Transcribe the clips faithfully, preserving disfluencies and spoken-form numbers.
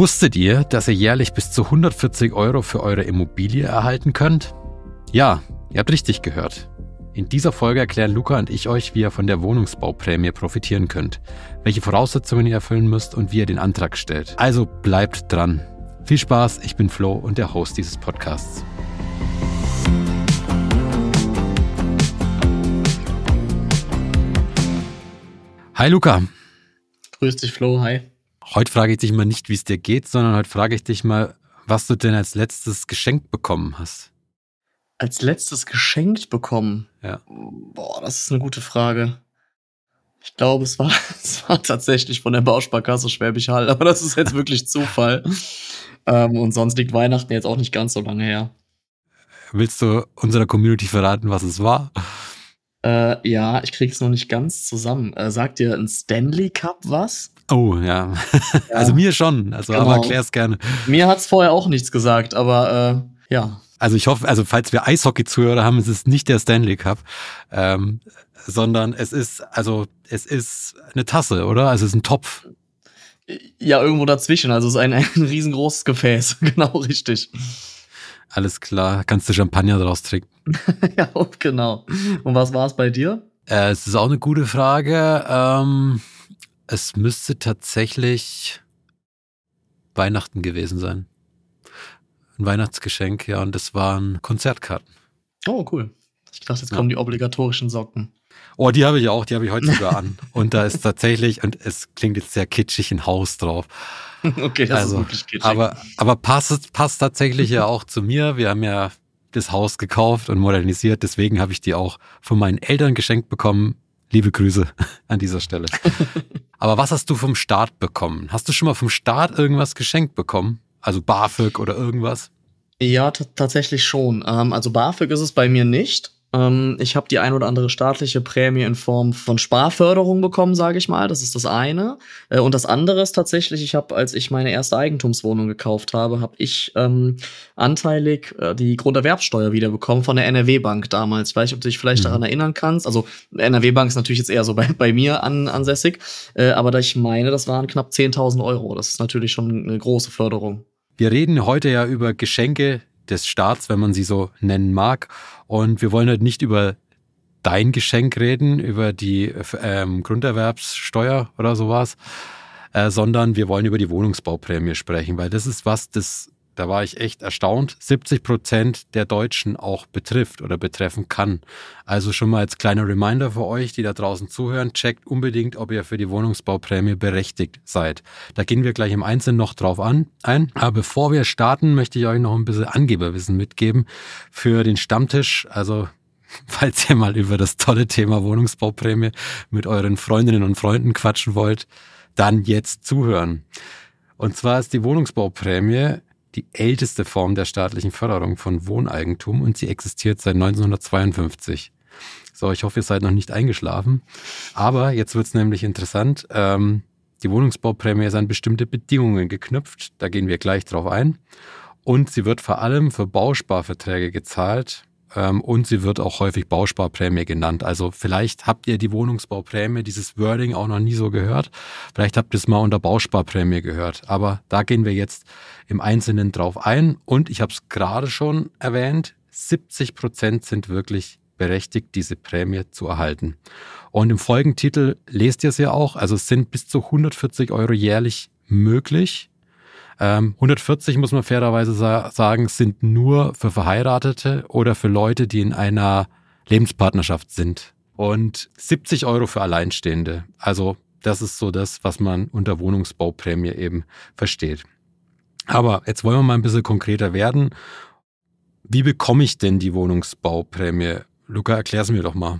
Wusstet ihr, dass ihr jährlich bis zu hundertvierzig Euro für eure Immobilie erhalten könnt? Ja, ihr habt richtig gehört. In dieser Folge erklären Luca und ich euch, wie ihr von der Wohnungsbauprämie profitieren könnt, welche Voraussetzungen ihr erfüllen müsst und wie ihr den Antrag stellt. Also bleibt dran. Viel Spaß, ich bin Flo und der Host dieses Podcasts. Hi Luca. Grüß dich Flo, hi. Heute frage ich dich mal nicht, wie es dir geht, sondern heute frage ich dich mal, was du denn als letztes geschenkt bekommen hast. Als letztes geschenkt bekommen? Ja. Boah, das ist eine gute Frage. Ich glaube, es war, es war tatsächlich von der Bausparkasse Schwäbisch Hall, aber das ist jetzt wirklich Zufall. ähm, und sonst liegt Weihnachten jetzt auch nicht ganz so lange her. Willst du unserer Community verraten, was es war? Äh, ja, ich krieg's noch nicht ganz zusammen. Äh, sagt dir ein Stanley Cup was? Oh, ja. Ja. Also mir schon, also Genau. aber erklär's gerne. Mir hat's vorher auch nichts gesagt, aber äh, ja. Also ich hoffe, also falls wir Eishockey-Zuhörer haben, es ist nicht der Stanley Cup, ähm, sondern es ist, also es ist eine Tasse, oder? Also es ist ein Topf. Ja, irgendwo dazwischen, also es ist ein, ein riesengroßes Gefäß, genau richtig. Alles klar, kannst du Champagner draus trinken. Ja, genau. Und was war es bei dir? Äh, es ist auch eine gute Frage. Ähm, es müsste tatsächlich Weihnachten gewesen sein. Ein Weihnachtsgeschenk, ja, und das waren Konzertkarten. Oh, cool. Ich dachte, jetzt Ja. kommen die obligatorischen Socken. Oh, die habe ich auch, die habe ich heute sogar an. Und da ist tatsächlich, und es klingt jetzt sehr kitschig, ein Haus drauf. Okay, das Also, ist wirklich kitschig. Aber, aber passt, passt tatsächlich ja auch zu mir. Wir haben ja das Haus gekauft und modernisiert, deswegen habe ich die auch von meinen Eltern geschenkt bekommen. Liebe Grüße an dieser Stelle. Aber was hast du vom Staat bekommen? Hast du schon mal vom Staat irgendwas geschenkt bekommen? Also BAföG oder irgendwas? Ja, t- tatsächlich schon. Ähm, also BAföG ist es bei mir nicht. Ähm, ich habe die ein oder andere staatliche Prämie in Form von Sparförderung bekommen, sage ich mal. Das ist das eine. Äh, und das andere ist tatsächlich, ich habe, als ich meine erste Eigentumswohnung gekauft habe, habe ich ähm, anteilig äh, die Grunderwerbsteuer wiederbekommen von der N R W-Bank damals. Ich weiß nicht, ob du dich vielleicht Mhm. daran erinnern kannst. Also N R W-Bank ist natürlich jetzt eher so bei, bei mir an, ansässig. Äh, aber da ich meine, das waren knapp zehntausend Euro. Das ist natürlich schon eine große Förderung. Wir reden heute ja über Geschenke des Staats, wenn man sie so nennen mag. Und wir wollen heute nicht über dein Geschenk reden, über die ähm, Grunderwerbssteuer oder sowas, äh, sondern wir wollen über die Wohnungsbauprämie sprechen, weil das ist was, das, da war ich echt erstaunt, siebzig Prozent der Deutschen auch betrifft oder betreffen kann. Also schon mal als kleiner Reminder für euch, die da draußen zuhören, checkt unbedingt, ob ihr für die Wohnungsbauprämie berechtigt seid. Da gehen wir gleich im Einzelnen noch drauf an, ein. Aber bevor wir starten, möchte ich euch noch ein bisschen Angeberwissen mitgeben für den Stammtisch. Also falls ihr mal über das tolle Thema Wohnungsbauprämie mit euren Freundinnen und Freunden quatschen wollt, dann jetzt zuhören. Und zwar ist die Wohnungsbauprämie die älteste Form der staatlichen Förderung von Wohneigentum und sie existiert seit neunzehnhundertzweiundfünfzig. So, ich hoffe, ihr seid noch nicht eingeschlafen. Aber jetzt wird's nämlich interessant. Ähm, die Wohnungsbauprämie ist an bestimmte Bedingungen geknüpft. Da gehen wir gleich drauf ein. Und sie wird vor allem für Bausparverträge gezahlt. Ähm, und sie wird auch häufig Bausparprämie genannt. Also vielleicht habt ihr die Wohnungsbauprämie, dieses Wording auch noch nie so gehört. Vielleicht habt ihr es mal unter Bausparprämie gehört. Aber da gehen wir jetzt im Einzelnen drauf ein. Und ich habe es gerade schon erwähnt, siebzig Prozent sind wirklich berechtigt, diese Prämie zu erhalten. Und im Folgentitel lest ihr es ja auch. Also es sind bis zu hundertvierzig Euro jährlich möglich. Ähm, hundertvierzig, muss man fairerweise sa- sagen, sind nur für Verheiratete oder für Leute, die in einer Lebenspartnerschaft sind. Und siebzig Euro für Alleinstehende. Also das ist so das, was man unter Wohnungsbauprämie eben versteht. Aber jetzt wollen wir mal ein bisschen konkreter werden. Wie bekomme ich denn die Wohnungsbauprämie? Luca, erklär's mir doch mal.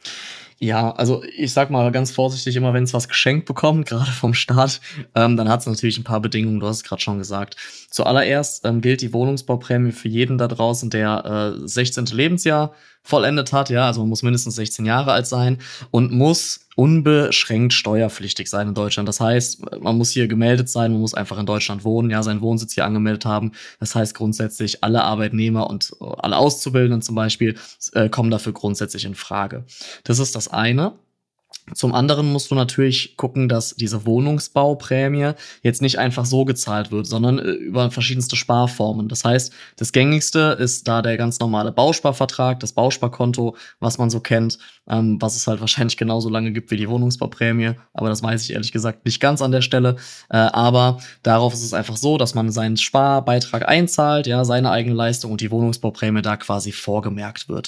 Ja, also ich sag mal ganz vorsichtig, immer wenn es was geschenkt bekommt, gerade vom Staat, ähm, dann hat es natürlich ein paar Bedingungen, du hast es gerade schon gesagt. Zuallererst ähm, gilt die Wohnungsbauprämie für jeden da draußen, der äh, sechzehnte Lebensjahr vollendet hat, ja, also man muss mindestens sechzehn Jahre alt sein und muss unbeschränkt steuerpflichtig sein in Deutschland. Das heißt, man muss hier gemeldet sein, man muss einfach in Deutschland wohnen, ja, seinen Wohnsitz hier angemeldet haben. Das heißt grundsätzlich, alle Arbeitnehmer und alle Auszubildenden zum Beispiel äh, kommen dafür grundsätzlich in Frage. Das ist das eine. Zum anderen musst du natürlich gucken, dass diese Wohnungsbauprämie jetzt nicht einfach so gezahlt wird, sondern äh, über verschiedenste Sparformen. Das heißt, das Gängigste ist da der ganz normale Bausparvertrag, das Bausparkonto, was man so kennt, ähm, was es halt wahrscheinlich genauso lange gibt wie die Wohnungsbauprämie. Aber das weiß ich ehrlich gesagt nicht ganz an der Stelle. Äh, aber darauf ist es einfach so, dass man seinen Sparbeitrag einzahlt, ja, seine eigene Leistung und die Wohnungsbauprämie da quasi vorgemerkt wird.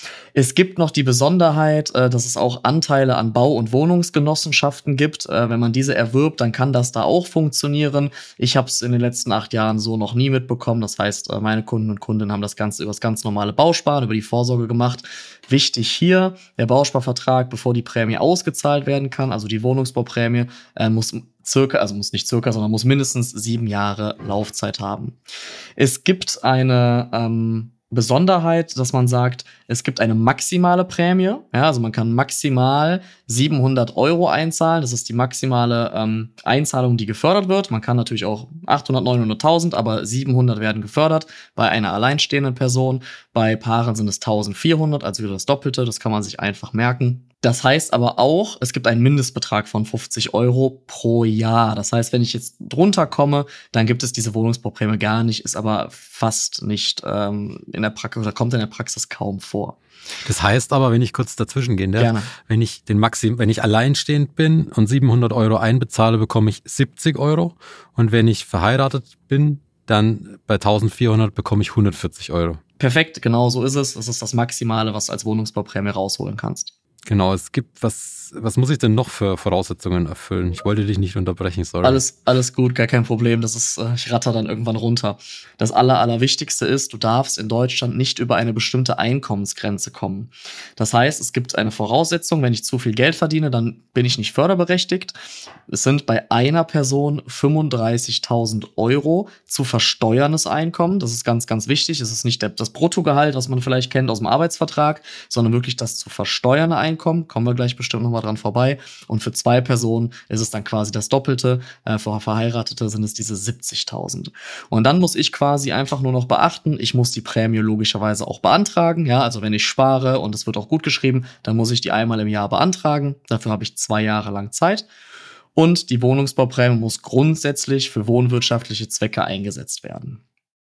Es gibt noch die Besonderheit, äh, dass es auch Anteile an Bau- und Wohnungsgenossenschaften gibt. Äh, wenn man diese erwirbt, dann kann das da auch funktionieren. Ich habe es in den letzten acht Jahren so noch nie mitbekommen. Das heißt, äh, meine Kunden und Kundinnen haben das Ganze über das ganz normale Bausparen, über die Vorsorge gemacht. Wichtig hier, der Bausparvertrag, bevor die Prämie ausgezahlt werden kann, also die Wohnungsbauprämie, äh, muss circa, also muss nicht circa, sondern muss mindestens sieben Jahre Laufzeit haben. Es gibt eine ähm, Besonderheit, dass man sagt, es gibt eine maximale Prämie. Ja, also man kann maximal siebenhundert Euro einzahlen. Das ist die maximale ähm, Einzahlung, die gefördert wird. Man kann natürlich auch achthundert, neunhunderttausend, aber siebenhundert werden gefördert bei einer alleinstehenden Person. Bei Paaren sind es eintausendvierhundert, also wieder das Doppelte. Das kann man sich einfach merken. Das heißt aber auch, es gibt einen Mindestbetrag von fünfzig Euro pro Jahr. Das heißt, wenn ich jetzt drunter komme, dann gibt es diese Wohnungsbauprämie gar nicht, ist aber fast nicht ähm, in der Praxis oder kommt in der Praxis kaum vor. Das heißt aber, wenn ich kurz dazwischen gehen darf, Gerne. wenn ich den Maxim, wenn ich alleinstehend bin und siebenhundert Euro einbezahle, bekomme ich siebzig Euro. Und wenn ich verheiratet bin, dann bei eintausendvierhundert bekomme ich hundertvierzig Euro. Perfekt, genau so ist es. Das ist das Maximale, was du als Wohnungsbauprämie rausholen kannst. Genau, es gibt, was, was muss ich denn noch für Voraussetzungen erfüllen? Ich wollte dich nicht unterbrechen, sorry. Alles, alles gut, gar kein Problem. Das ist, äh, ich ratter dann irgendwann runter. Das Aller, Allerwichtigste ist, du darfst in Deutschland nicht über eine bestimmte Einkommensgrenze kommen. Das heißt, es gibt eine Voraussetzung, wenn ich zu viel Geld verdiene, dann bin ich nicht förderberechtigt. Es sind bei einer Person fünfunddreißigtausend Euro zu versteuerndes Einkommen. Das ist ganz, ganz wichtig. Es ist nicht der, das Bruttogehalt, was man vielleicht kennt aus dem Arbeitsvertrag, sondern wirklich das zu versteuernde Einkommen. Kommen wir gleich bestimmt nochmal dran vorbei. Und für zwei Personen ist es dann quasi das Doppelte. Äh, für Verheiratete sind es diese siebzigtausend. Und dann muss ich quasi einfach nur noch beachten, ich muss die Prämie logischerweise auch beantragen. Ja, also wenn ich spare und es wird auch gut geschrieben, dann muss ich die einmal im Jahr beantragen. Dafür habe ich zwei Jahre lang Zeit. Und die Wohnungsbauprämie muss grundsätzlich für wohnwirtschaftliche Zwecke eingesetzt werden.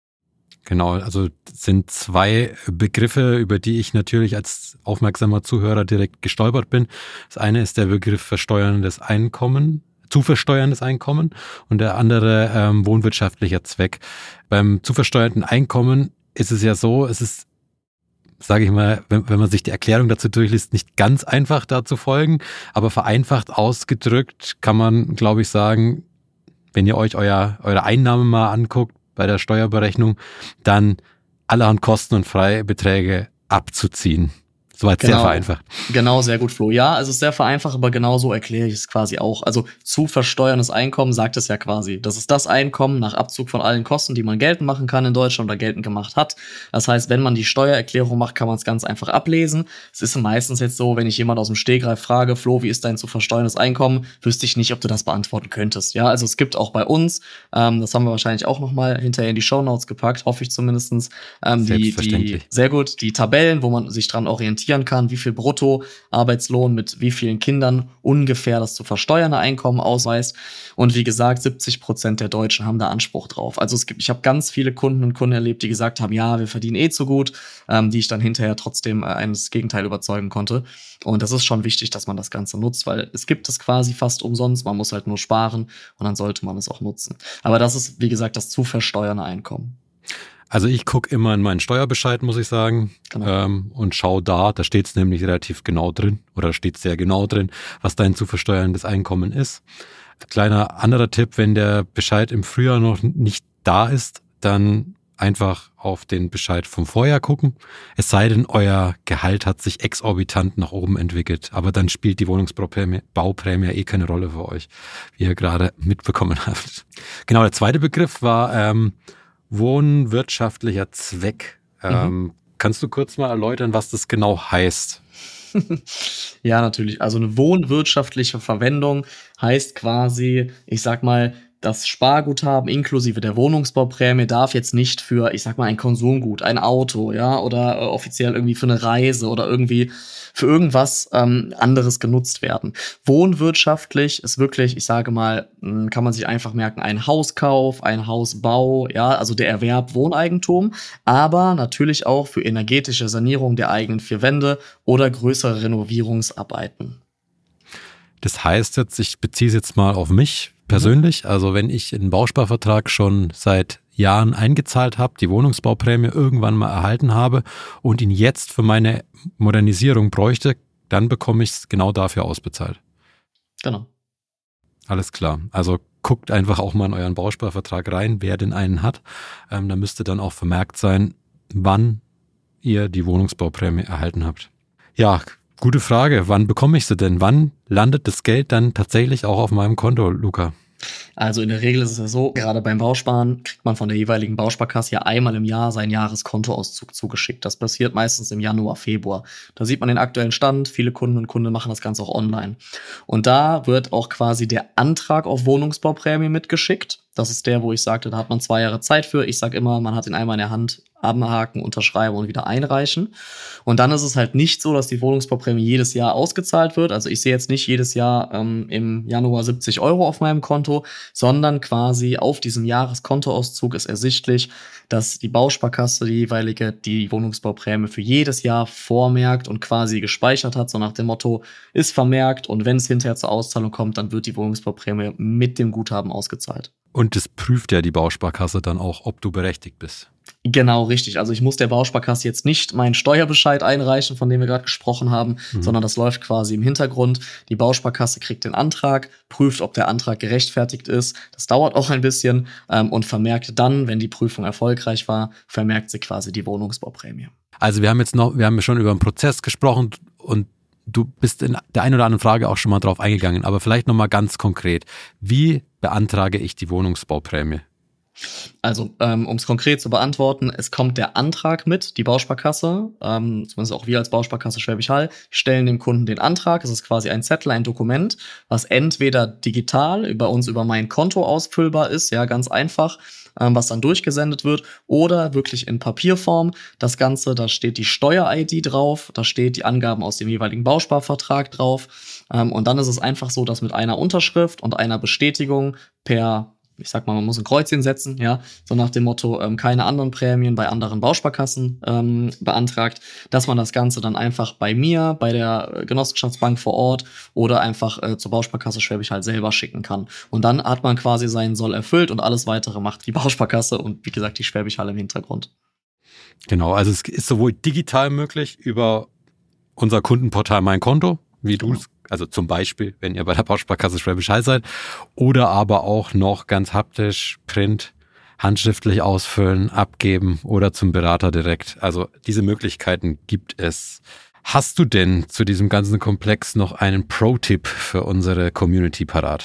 Genau, also sind zwei Begriffe, über die ich natürlich als aufmerksamer Zuhörer direkt gestolpert bin. Das eine ist der Begriff versteuerndes Einkommen, zu versteuerndes Einkommen und der andere ähm, wohnwirtschaftlicher Zweck. Beim zu versteuerten Einkommen ist es ja so, es ist, sage ich mal, wenn, wenn man sich die Erklärung dazu durchliest, nicht ganz einfach da zu folgen, aber vereinfacht ausgedrückt kann man, glaube ich, sagen, wenn ihr euch euer, eure Einnahmen mal anguckt, bei der Steuerberechnung, dann allerhand Kosten und Freibeträge abzuziehen. Soweit Genau. Sehr vereinfacht. Genau, sehr gut, Flo. Ja, es ist sehr vereinfacht, aber genau so erkläre ich es quasi auch. Also zu versteuerndes Einkommen sagt es ja quasi. Das ist das Einkommen nach Abzug von allen Kosten, die man geltend machen kann in Deutschland oder geltend gemacht hat. Das heißt, wenn man die Steuererklärung macht, kann man es ganz einfach ablesen. Es ist meistens jetzt so, wenn ich jemand aus dem Stegreif frage, Flo, wie ist dein zu versteuerndes Einkommen, wüsste ich nicht, ob du das beantworten könntest. Ja, also es gibt auch bei uns, ähm, das haben wir wahrscheinlich auch nochmal hinterher in die Shownotes gepackt, hoffe ich zumindestens, ähm, die, die, sehr gut, die Tabellen, wo man sich dran orientieren kann, wie viel Brutto-Arbeitslohn mit wie vielen Kindern ungefähr das zu versteuernde Einkommen ausweist. Und wie gesagt, siebzig Prozent der Deutschen haben da Anspruch drauf. Also es gibt, ich habe ganz viele Kunden und Kunden erlebt, die gesagt haben, ja, wir verdienen eh zu gut, ähm, die ich dann hinterher trotzdem äh, eines Gegenteil überzeugen konnte. Und das ist schon wichtig, dass man das Ganze nutzt, weil es gibt es quasi fast umsonst. Man muss halt nur sparen und dann sollte man es auch nutzen. Aber das ist, wie gesagt, das zu versteuernde Einkommen. Also ich gucke immer in meinen Steuerbescheid, muss ich sagen, Genau. ähm, und schaue da, da steht es nämlich relativ genau drin oder steht sehr genau drin, was dein zu versteuerndes Einkommen ist. Kleiner anderer Tipp, wenn der Bescheid im Frühjahr noch nicht da ist, dann einfach auf den Bescheid vom Vorjahr gucken. Es sei denn, euer Gehalt hat sich exorbitant nach oben entwickelt, aber dann spielt die Wohnungsbauprämie Bauprämie eh keine Rolle für euch, wie ihr gerade mitbekommen habt. Genau, der zweite Begriff war ähm, wohnwirtschaftlicher Zweck. Ähm, mhm. Kannst du kurz mal erläutern, was das genau heißt? Ja, natürlich. Also eine wohnwirtschaftliche Verwendung heißt quasi, ich sag mal, das Sparguthaben inklusive der Wohnungsbauprämie darf jetzt nicht für, ich sag mal, ein Konsumgut, ein Auto, ja, oder äh, offiziell irgendwie für eine Reise oder irgendwie für irgendwas ähm, anderes genutzt werden. Wohnwirtschaftlich ist wirklich, ich sage mal, mh, kann man sich einfach merken, ein Hauskauf, ein Hausbau, ja, also der Erwerb Wohneigentum, aber natürlich auch für energetische Sanierung der eigenen vier Wände oder größere Renovierungsarbeiten. Das heißt jetzt, ich beziehe es jetzt mal auf mich persönlich, also wenn ich einen Bausparvertrag schon seit Jahren eingezahlt habe, die Wohnungsbauprämie irgendwann mal erhalten habe und ihn jetzt für meine Modernisierung bräuchte, dann bekomme ich es genau dafür ausbezahlt. Genau. Alles klar. Also guckt einfach auch mal in euren Bausparvertrag rein, wer denn einen hat. Ähm, da müsste dann auch vermerkt sein, wann ihr die Wohnungsbauprämie erhalten habt. Ja, gute Frage. Wann bekomme ich sie denn? Wann landet das Geld dann tatsächlich auch auf meinem Konto, Luca? Also in der Regel ist es ja so, gerade beim Bausparen kriegt man von der jeweiligen Bausparkasse ja einmal im Jahr seinen Jahreskontoauszug zugeschickt. Das passiert meistens im Januar, Februar. Da sieht man den aktuellen Stand. Viele Kunden und Kunden machen das Ganze auch online. Und da wird auch quasi der Antrag auf Wohnungsbauprämie mitgeschickt. Das ist der, wo ich sagte, da hat man zwei Jahre Zeit für. Ich sage immer, man hat ihn einmal in der Hand, abhaken, unterschreiben und wieder einreichen. Und dann ist es halt nicht so, dass die Wohnungsbauprämie jedes Jahr ausgezahlt wird. Also ich sehe jetzt nicht jedes Jahr ähm, im Januar siebzig Euro auf meinem Konto, sondern quasi auf diesem Jahreskontoauszug ist ersichtlich, dass die Bausparkasse die jeweilige die Wohnungsbauprämie für jedes Jahr vormerkt und quasi gespeichert hat, so nach dem Motto, ist vermerkt und wenn es hinterher zur Auszahlung kommt, dann wird die Wohnungsbauprämie mit dem Guthaben ausgezahlt. Und das prüft ja die Bausparkasse dann auch, ob du berechtigt bist. Genau, richtig. Also ich muss der Bausparkasse jetzt nicht meinen Steuerbescheid einreichen, von dem wir gerade gesprochen haben, mhm. sondern das läuft quasi im Hintergrund. Die Bausparkasse kriegt den Antrag, prüft, ob der Antrag gerechtfertigt ist. Das dauert auch ein bisschen ähm, und vermerkt dann, wenn die Prüfung erfolgreich war, vermerkt sie quasi die Wohnungsbauprämie. Also wir haben jetzt noch, wir haben schon über einen Prozess gesprochen und du bist in der einen oder anderen Frage auch schon mal drauf eingegangen, aber vielleicht nochmal ganz konkret. Wie beantrage ich die Wohnungsbauprämie? Also, ähm, um es konkret zu beantworten, es kommt der Antrag mit, die Bausparkasse, ähm, zumindest auch wir als Bausparkasse Schwäbisch Hall, stellen dem Kunden den Antrag. Es ist quasi ein Zettel, ein Dokument, was entweder digital über uns, über mein Konto ausfüllbar ist, ja, ganz einfach, ähm, was dann durchgesendet wird, oder wirklich in Papierform. Das Ganze, da steht die Steuer-I D drauf, da steht die Angaben aus dem jeweiligen Bausparvertrag drauf, ähm, und dann ist es einfach so, dass mit einer Unterschrift und einer Bestätigung per ich sag mal, man muss ein Kreuzchen setzen, ja, so nach dem Motto, ähm, keine anderen Prämien bei anderen Bausparkassen ähm, beantragt, dass man das Ganze dann einfach bei mir, bei der Genossenschaftsbank vor Ort oder einfach äh, zur Bausparkasse Schwäbisch Hall selber schicken kann. Und dann hat man quasi seinen Soll erfüllt und alles weitere macht die Bausparkasse und wie gesagt die Schwäbisch Hall im Hintergrund. Genau, also es ist sowohl digital möglich über unser Kundenportal Mein Konto, wie du es, also zum Beispiel, wenn ihr bei der Bausparkasse Schwäbisch Hall seid, oder aber auch noch ganz haptisch, Print, handschriftlich ausfüllen, abgeben oder zum Berater direkt. Also diese Möglichkeiten gibt es. Hast du denn zu diesem ganzen Komplex noch einen Pro-Tipp für unsere Community parat?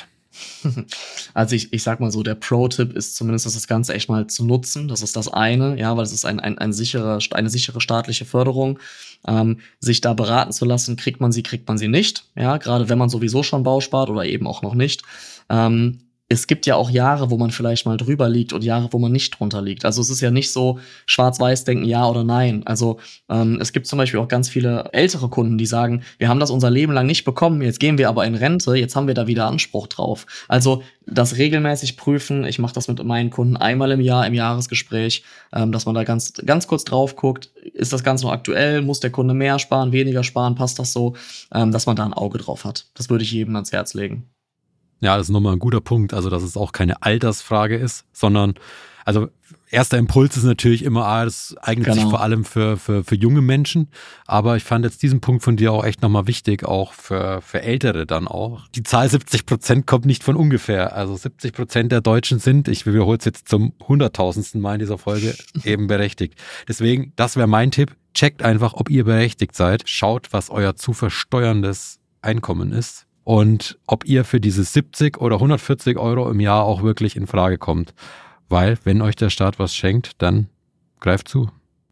Also ich, ich sag mal so, der Pro-Tipp ist zumindest, das Ganze echt mal zu nutzen. Das ist das eine, ja, weil es ist ein, ein, ein sichere, eine sichere staatliche Förderung. Ähm, sich da beraten zu lassen, kriegt man sie, kriegt man sie nicht. Ja, gerade wenn man sowieso schon bauspart oder eben auch noch nicht. Ähm, es gibt ja auch Jahre, wo man vielleicht mal drüber liegt und Jahre, wo man nicht drunter liegt. Also es ist ja nicht so schwarz-weiß denken, ja oder nein. Also ähm, es gibt zum Beispiel auch ganz viele ältere Kunden, die sagen, wir haben das unser Leben lang nicht bekommen, jetzt gehen wir aber in Rente, jetzt haben wir da wieder Anspruch drauf. Also das regelmäßig prüfen, ich mache das mit meinen Kunden einmal im Jahr im Jahresgespräch, ähm, dass man da ganz ganz kurz drauf guckt, ist das Ganze noch aktuell, muss der Kunde mehr sparen, weniger sparen, passt das so, ähm, dass man da ein Auge drauf hat. Das würde ich jedem ans Herz legen. Ja, das ist nochmal ein guter Punkt, also dass es auch keine Altersfrage ist, sondern, also erster Impuls ist natürlich immer, ah, das eignet genau. sich vor allem für, für, für junge Menschen, aber ich fand jetzt diesen Punkt von dir auch echt nochmal wichtig, auch für, für Ältere dann auch. Die Zahl siebzig Prozent kommt nicht von ungefähr, also siebzig Prozent der Deutschen sind, ich wiederhole es jetzt zum hunderttausendsten Mal in dieser Folge, eben berechtigt. Deswegen, das wäre mein Tipp, checkt einfach, ob ihr berechtigt seid, schaut, was euer zu versteuerndes Einkommen ist. Und ob ihr für diese siebzig oder hundertvierzig Euro im Jahr auch wirklich in Frage kommt. Weil, wenn euch der Staat was schenkt, dann greift zu.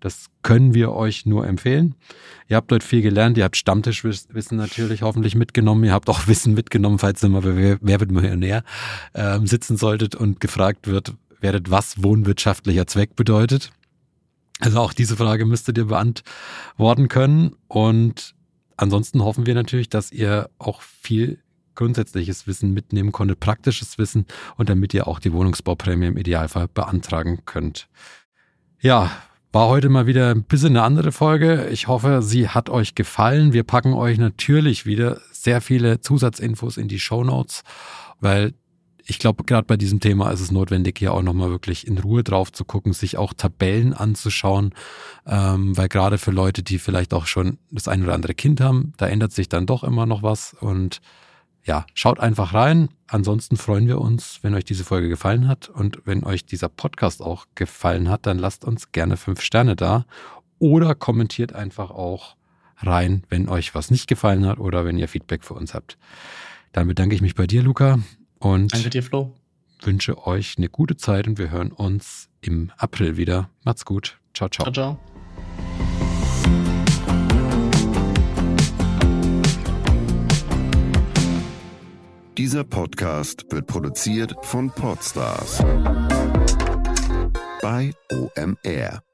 Das können wir euch nur empfehlen. Ihr habt dort viel gelernt, ihr habt Stammtischwissen natürlich hoffentlich mitgenommen. Ihr habt auch Wissen mitgenommen, falls ihr mal bei Wer wird Millionär ähm, sitzen solltet und gefragt wird, werdet, was wohnwirtschaftlicher Zweck bedeutet. Also auch diese Frage müsstet ihr beantworten können. Und ansonsten hoffen wir natürlich, dass ihr auch viel grundsätzliches Wissen mitnehmen konntet, praktisches Wissen, und damit ihr auch die Wohnungsbauprämie im Idealfall beantragen könnt. Ja, war heute mal wieder ein bisschen eine andere Folge. Ich hoffe, sie hat euch gefallen. Wir packen euch natürlich wieder sehr viele Zusatzinfos in die Shownotes, weil ich glaube, gerade bei diesem Thema ist es notwendig, hier auch nochmal wirklich in Ruhe drauf zu gucken, sich auch Tabellen anzuschauen, ähm, weil gerade für Leute, die vielleicht auch schon das ein oder andere Kind haben, da ändert sich dann doch immer noch was, und ja, schaut einfach rein. Ansonsten freuen wir uns, wenn euch diese Folge gefallen hat, und wenn euch dieser Podcast auch gefallen hat, dann lasst uns gerne fünf Sterne da oder kommentiert einfach auch rein, wenn euch was nicht gefallen hat oder wenn ihr Feedback für uns habt. Dann bedanke ich mich bei dir, Luca, und Danke dir, Flo. Wünsche euch eine gute Zeit, und wir hören uns im April wieder. Macht's gut. Ciao, ciao. Ciao, ciao. Dieser Podcast wird produziert von Podstars bei O M R.